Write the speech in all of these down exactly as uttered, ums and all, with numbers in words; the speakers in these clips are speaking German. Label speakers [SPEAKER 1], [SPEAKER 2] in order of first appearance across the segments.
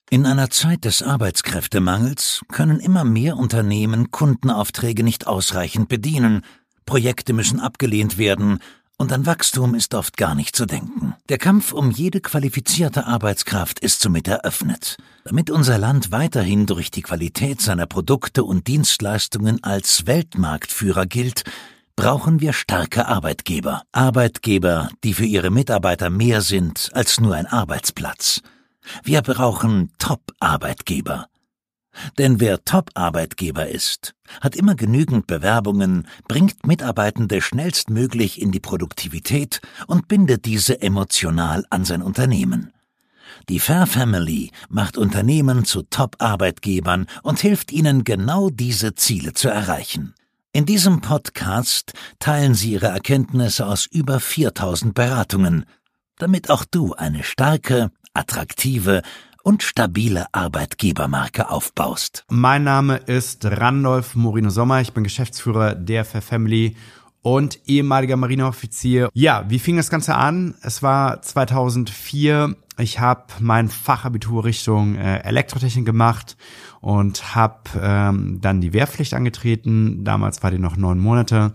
[SPEAKER 1] In einer Zeit des Arbeitskräftemangels können immer mehr Unternehmen Kundenaufträge nicht ausreichend bedienen, Projekte müssen abgelehnt werden und an Wachstum ist oft gar nicht zu denken. Der Kampf um jede qualifizierte Arbeitskraft ist somit eröffnet. Damit unser Land weiterhin durch die Qualität seiner Produkte und Dienstleistungen als Weltmarktführer gilt, brauchen wir starke Arbeitgeber. Arbeitgeber, die für ihre Mitarbeiter mehr sind als nur ein Arbeitsplatz. Wir brauchen Top-Arbeitgeber. Denn wer Top-Arbeitgeber ist, hat immer genügend Bewerbungen, bringt Mitarbeitende schnellstmöglich in die Produktivität und bindet diese emotional an sein Unternehmen. Die Fair Family macht Unternehmen zu Top-Arbeitgebern und hilft ihnen, genau diese Ziele zu erreichen. In diesem Podcast teilen sie ihre Erkenntnisse aus über viertausend Beratungen, damit auch du eine starke, attraktive und stabile Arbeitgebermarke aufbaust.
[SPEAKER 2] Mein Name ist Randolph Morino Sommer, ich bin Geschäftsführer der Fair Family und ehemaliger Marineoffizier. Ja, wie fing das Ganze an? Es war zweitausendvier, ich habe mein Fachabitur Richtung äh, Elektrotechnik gemacht und habe ähm, dann die Wehrpflicht angetreten. Damals war die noch neun Monate.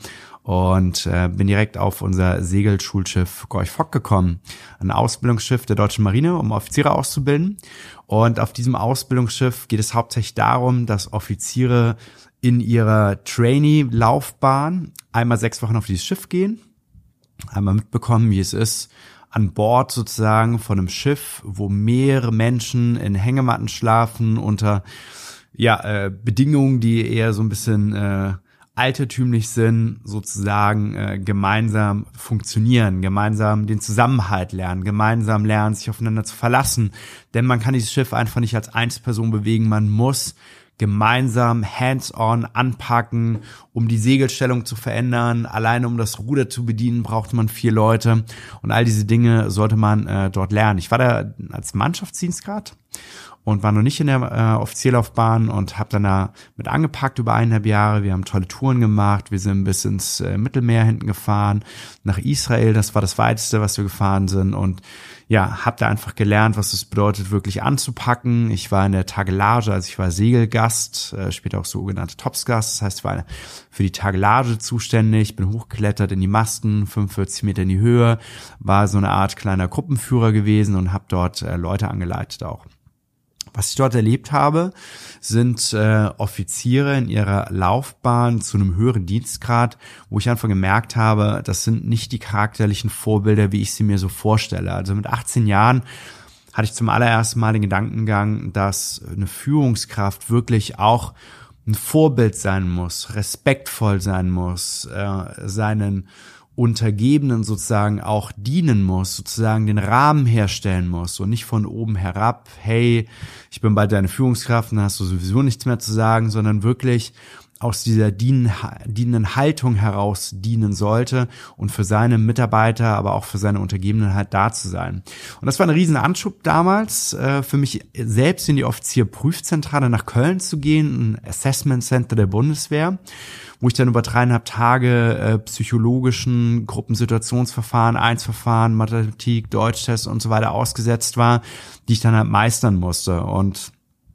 [SPEAKER 2] Und äh, bin direkt auf unser Segelschulschiff Gorch Fock gekommen, ein Ausbildungsschiff der Deutschen Marine, um Offiziere auszubilden. Und auf diesem Ausbildungsschiff geht es hauptsächlich darum, dass Offiziere in ihrer Trainee-Laufbahn einmal sechs Wochen auf dieses Schiff gehen, einmal mitbekommen, wie es ist, an Bord sozusagen von einem Schiff, wo mehrere Menschen in Hängematten schlafen unter ja äh, Bedingungen, die eher so ein bisschen äh, altertümlich sind, sozusagen äh, gemeinsam funktionieren, gemeinsam den Zusammenhalt lernen, gemeinsam lernen, sich aufeinander zu verlassen. Denn man kann dieses Schiff einfach nicht als Einzelperson bewegen, man muss gemeinsam hands-on anpacken, um die Segelstellung zu verändern. Alleine um das Ruder zu bedienen, braucht man vier Leute. Und all diese Dinge sollte man äh, dort lernen. Ich war da als Mannschaftsdienstgrad und war noch nicht in der äh, Offizierlaufbahn und habe dann da mit angepackt über eineinhalb Jahre. Wir haben tolle Touren gemacht, wir sind bis ins äh, Mittelmeer hinten gefahren, nach Israel, das war das weiteste, was wir gefahren sind und ja, habe da einfach gelernt, was es bedeutet, wirklich anzupacken. Ich war in der Tagelage, also ich war Segelgast, äh, später auch sogenannte Topsgast, das heißt, ich war für die Tagelage zuständig, bin hochgeklettert in die Masten, fünfundvierzig Meter in die Höhe, war so eine Art kleiner Gruppenführer gewesen und habe dort äh, Leute angeleitet auch. Was ich dort erlebt habe, sind äh, Offiziere in ihrer Laufbahn zu einem höheren Dienstgrad, wo ich einfach gemerkt habe, das sind nicht die charakterlichen Vorbilder, wie ich sie mir so vorstelle. Also mit achtzehn Jahren hatte ich zum allerersten Mal den Gedankengang, dass eine Führungskraft wirklich auch ein Vorbild sein muss, respektvoll sein muss, äh, seinen Untergebenen sozusagen auch dienen muss, sozusagen den Rahmen herstellen muss und nicht von oben herab, hey, ich bin bald deine Führungskraft und dann hast du sowieso nichts mehr zu sagen, sondern wirklich aus dieser dienen, dienenden Haltung heraus dienen sollte und für seine Mitarbeiter, aber auch für seine Untergebenen halt da zu sein. Und das war ein riesen Anschub damals, äh, für mich selbst in die Offizierprüfzentrale nach Köln zu gehen, ein Assessment Center der Bundeswehr, wo ich dann über dreieinhalb Tage äh, psychologischen Gruppensituationsverfahren, Einsverfahren, Mathematik, Deutschtest und so weiter ausgesetzt war, die ich dann halt meistern musste. Und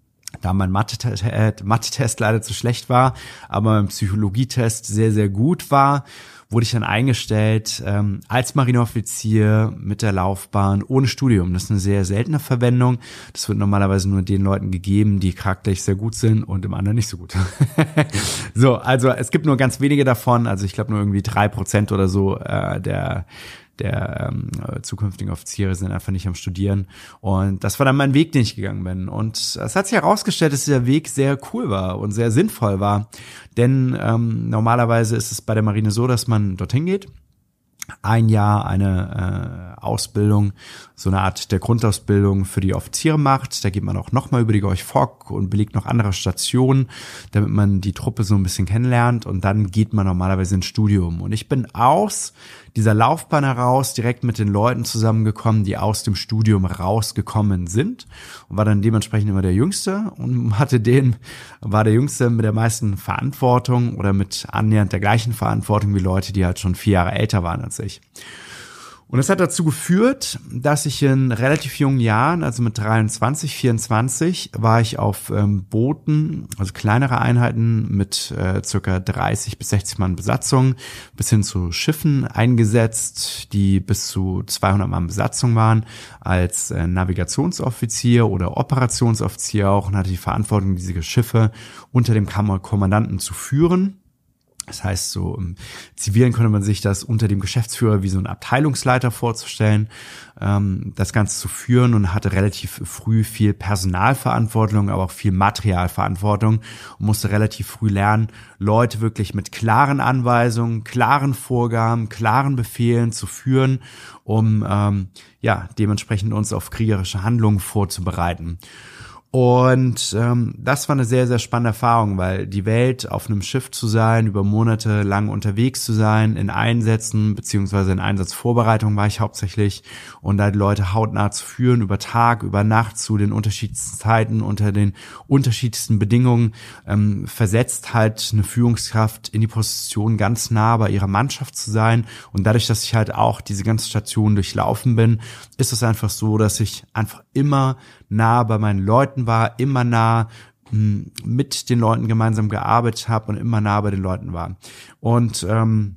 [SPEAKER 2] da mein Mathe-Test, Mathe-Test leider zu schlecht war, aber mein Psychologietest sehr, sehr gut war, wurde ich dann eingestellt ähm, als Marineoffizier mit der Laufbahn ohne Studium. Das ist eine sehr seltene Verwendung. Das wird normalerweise nur den Leuten gegeben, die charakterlich sehr gut sind und dem anderen nicht so gut. So, also es gibt nur ganz wenige davon. Also ich glaube nur irgendwie drei Prozent oder so äh, der der ähm, zukünftigen Offiziere sind einfach nicht am Studieren. Und das war dann mein Weg, den ich gegangen bin. Und es hat sich herausgestellt, dass dieser Weg sehr cool war und sehr sinnvoll war. Denn ähm, normalerweise ist es bei der Marine so, dass man dorthin geht, ein Jahr eine äh, Ausbildung, so eine Art der Grundausbildung für die Offiziere macht. Da geht man auch nochmal über die Gorch Fock und belegt noch andere Stationen, damit man die Truppe so ein bisschen kennenlernt. Und dann geht man normalerweise ins Studium. Und ich bin aus dieser Laufbahn heraus direkt mit den Leuten zusammengekommen, die aus dem Studium rausgekommen sind und war dann dementsprechend immer der Jüngste und hatte den, war der Jüngste mit der meisten Verantwortung oder mit annähernd der gleichen Verantwortung wie Leute, die halt schon vier Jahre älter waren als ich. Und das hat dazu geführt, dass ich in relativ jungen Jahren, also mit dreiundzwanzig, vierundzwanzig, war ich auf ähm, Booten, also kleinere Einheiten mit äh, circa dreißig bis sechzig Mann Besatzung, bis hin zu Schiffen eingesetzt, die bis zu zweihundert Mann Besatzung waren, als äh, Navigationsoffizier oder Operationsoffizier auch, und hatte die Verantwortung, diese Schiffe unter dem Kommandanten zu führen. Das heißt, so im Zivilen konnte man sich das unter dem Geschäftsführer wie so ein Abteilungsleiter vorzustellen, ähm, das Ganze zu führen, und hatte relativ früh viel Personalverantwortung, aber auch viel Materialverantwortung und musste relativ früh lernen, Leute wirklich mit klaren Anweisungen, klaren Vorgaben, klaren Befehlen zu führen, um ähm, ja dementsprechend uns auf kriegerische Handlungen vorzubereiten. Und ähm, das war eine sehr, sehr spannende Erfahrung, weil die Welt, auf einem Schiff zu sein, über Monate lang unterwegs zu sein, in Einsätzen beziehungsweise in Einsatzvorbereitung war ich hauptsächlich, und da die Leute hautnah zu führen, über Tag, über Nacht, zu den unterschiedlichsten Zeiten, unter den unterschiedlichsten Bedingungen, ähm, versetzt halt eine Führungskraft in die Position, ganz nah bei ihrer Mannschaft zu sein. Und dadurch, dass ich halt auch diese ganze Station durchlaufen bin, ist es einfach so, dass ich einfach immer nah bei meinen Leuten war, immer nah mh, mit den Leuten gemeinsam gearbeitet habe und immer nah bei den Leuten war. Und ähm,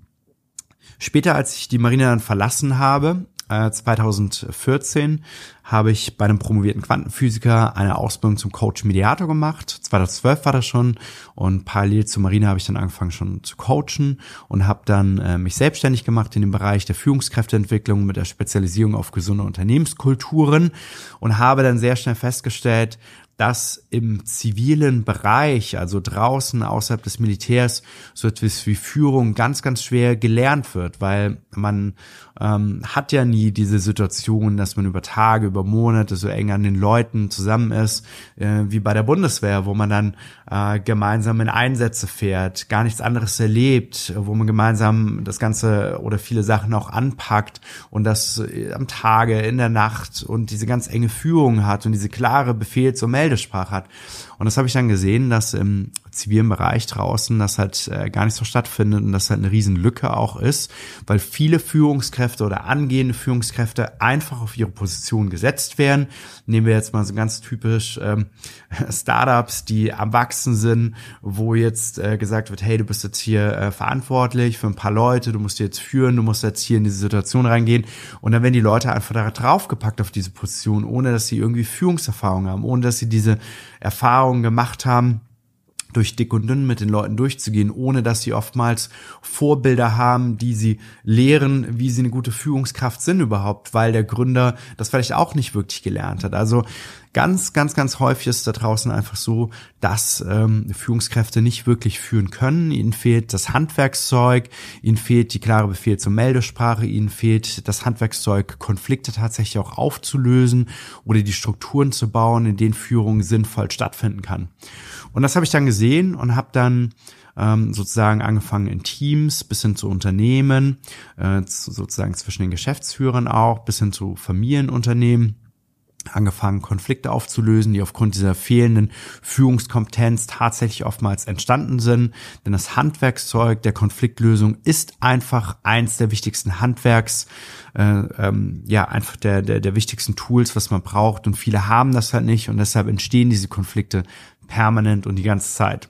[SPEAKER 2] später, als ich die Marine dann verlassen habe, äh, zweitausendvierzehn, habe ich bei einem promovierten Quantenphysiker eine Ausbildung zum Coach Mediator gemacht. zweitausendzwölf war das schon, und parallel zur Marine habe ich dann angefangen schon zu coachen und habe dann äh, mich selbstständig gemacht in dem Bereich der Führungskräfteentwicklung mit der Spezialisierung auf gesunde Unternehmenskulturen, und habe dann sehr schnell festgestellt, dass im zivilen Bereich, also draußen außerhalb des Militärs, so etwas wie Führung ganz, ganz schwer gelernt wird, weil man ähm, hat ja nie diese Situation, dass man über Tage, über Monate so eng an den Leuten zusammen ist, äh, wie bei der Bundeswehr, wo man dann äh, gemeinsam in Einsätze fährt, gar nichts anderes erlebt, wo man gemeinsam das Ganze oder viele Sachen auch anpackt und das äh, am Tage, in der Nacht, und diese ganz enge Führung hat und diese klare Befehls- und Meldesprache hat. Und das habe ich dann gesehen, dass im zivilen Bereich draußen das halt äh, gar nicht so stattfindet und das halt eine riesen Lücke auch ist, weil viele Führungskräfte oder angehende Führungskräfte einfach auf ihre Position gesetzt werden. Nehmen wir jetzt mal so ganz typisch ähm, Startups, die am Wachsen sind, wo jetzt äh, gesagt wird, hey, du bist jetzt hier äh, verantwortlich für ein paar Leute, du musst die jetzt führen, du musst jetzt hier in diese Situation reingehen, und dann werden die Leute einfach da draufgepackt auf diese Position, ohne dass sie irgendwie Führungserfahrung haben, ohne dass sie diese Erfahrungen gemacht haben, durch dick und dünn mit den Leuten durchzugehen, ohne dass sie oftmals Vorbilder haben, die sie lehren, wie sie eine gute Führungskraft sind überhaupt, weil der Gründer das vielleicht auch nicht wirklich gelernt hat. Also ganz, ganz, ganz häufig ist da draußen einfach so, dass ähm, Führungskräfte nicht wirklich führen können. Ihnen fehlt das Handwerkszeug, ihnen fehlt die klare Befehls- und Meldesprache, ihnen fehlt das Handwerkszeug, Konflikte tatsächlich auch aufzulösen oder die Strukturen zu bauen, in denen Führung sinnvoll stattfinden kann. Und das habe ich dann gesehen und habe dann ähm, sozusagen angefangen in Teams bis hin zu Unternehmen, äh, zu, sozusagen zwischen den Geschäftsführern auch, bis hin zu Familienunternehmen, angefangen, Konflikte aufzulösen, die aufgrund dieser fehlenden Führungskompetenz tatsächlich oftmals entstanden sind. Denn das Handwerkszeug der Konfliktlösung ist einfach eins der wichtigsten Handwerks, äh, ähm, ja, einfach der, der, der wichtigsten Tools, was man braucht. Und viele haben das halt nicht, und deshalb entstehen diese Konflikte permanent und die ganze Zeit.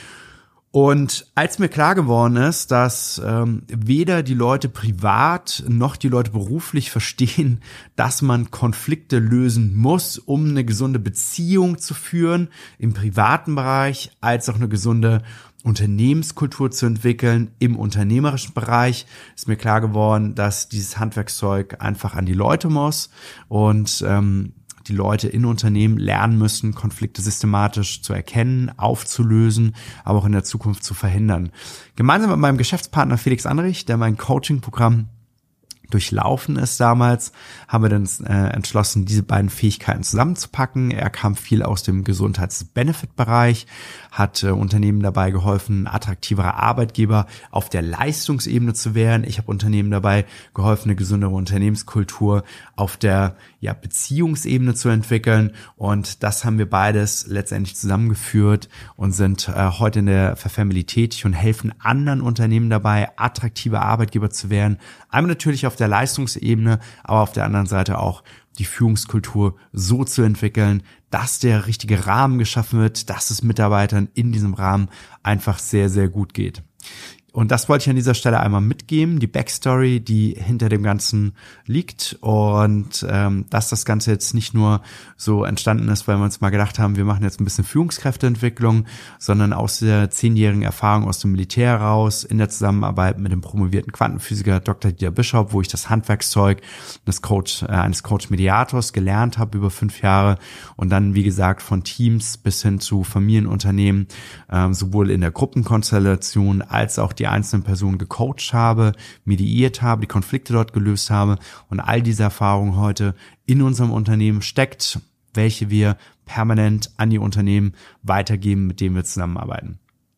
[SPEAKER 2] Und als mir klar geworden ist, dass ähm, weder die Leute privat noch die Leute beruflich verstehen, dass man Konflikte lösen muss, um eine gesunde Beziehung zu führen im privaten Bereich, als auch eine gesunde Unternehmenskultur zu entwickeln im unternehmerischen Bereich, ist mir klar geworden, dass dieses Handwerkszeug einfach an die Leute muss und ähm, die Leute in Unternehmen lernen müssen, Konflikte systematisch zu erkennen, aufzulösen, aber auch in der Zukunft zu verhindern. Gemeinsam mit meinem Geschäftspartner Felix Anrich, der mein Coaching-Programm durchlaufen ist damals, haben wir dann äh, entschlossen, diese beiden Fähigkeiten zusammenzupacken. Er kam viel aus dem Gesundheits-Benefit-Bereich, hat äh, Unternehmen dabei geholfen, attraktiverer Arbeitgeber auf der Leistungsebene zu werden. Ich habe Unternehmen dabei geholfen, eine gesundere Unternehmenskultur auf der ja, Beziehungsebene zu entwickeln. Und das haben wir beides letztendlich zusammengeführt und sind äh, heute in der Verfamily tätig und helfen anderen Unternehmen dabei, attraktive Arbeitgeber zu werden. Einmal natürlich auf auf der Leistungsebene, aber auf der anderen Seite auch die Führungskultur so zu entwickeln, dass der richtige Rahmen geschaffen wird, dass es Mitarbeitern in diesem Rahmen einfach sehr, sehr gut geht. Und das wollte ich an dieser Stelle einmal mitgeben, die Backstory, die hinter dem Ganzen liegt und ähm, dass das Ganze jetzt nicht nur so entstanden ist, weil wir uns mal gedacht haben, wir machen jetzt ein bisschen Führungskräfteentwicklung, sondern aus der zehnjährigen Erfahrung aus dem Militär heraus, in der Zusammenarbeit mit dem promovierten Quantenphysiker Doktor Dieter Bischof, wo ich das Handwerkszeug des Coach, äh, eines Coach-Mediators gelernt habe über fünf Jahre und dann, wie gesagt, von Teams bis hin zu Familienunternehmen, äh, sowohl in der Gruppenkonstellation als auch die die einzelnen Personen gecoacht habe, mediiert habe, die Konflikte dort gelöst habe und all diese Erfahrung heute in unserem Unternehmen steckt, welche wir permanent an die Unternehmen weitergeben, mit denen wir zusammenarbeiten.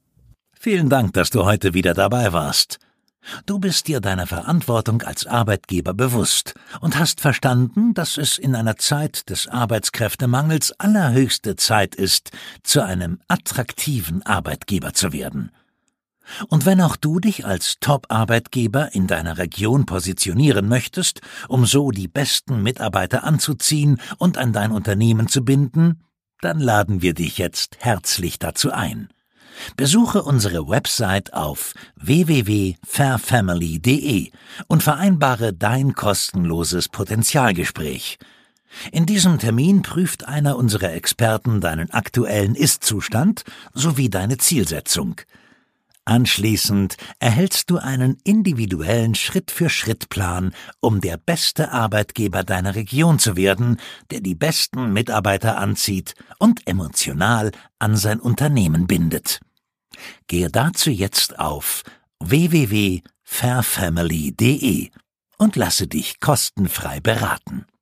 [SPEAKER 1] Vielen Dank, dass du heute wieder dabei warst. Du bist dir deiner Verantwortung als Arbeitgeber bewusst und hast verstanden, dass es in einer Zeit des Arbeitskräftemangels allerhöchste Zeit ist, zu einem attraktiven Arbeitgeber zu werden. Und wenn auch du dich als Top-Arbeitgeber in deiner Region positionieren möchtest, um so die besten Mitarbeiter anzuziehen und an dein Unternehmen zu binden, dann laden wir dich jetzt herzlich dazu ein. Besuche unsere Website auf w w w punkt fair family punkt d e und vereinbare dein kostenloses Potenzialgespräch. In diesem Termin prüft einer unserer Experten deinen aktuellen Ist-Zustand sowie deine Zielsetzung. Anschließend erhältst du einen individuellen Schritt-für-Schritt-Plan, um der beste Arbeitgeber deiner Region zu werden, der die besten Mitarbeiter anzieht und emotional an sein Unternehmen bindet. Gehe dazu jetzt auf w w w punkt fair family punkt d e und lasse dich kostenfrei beraten.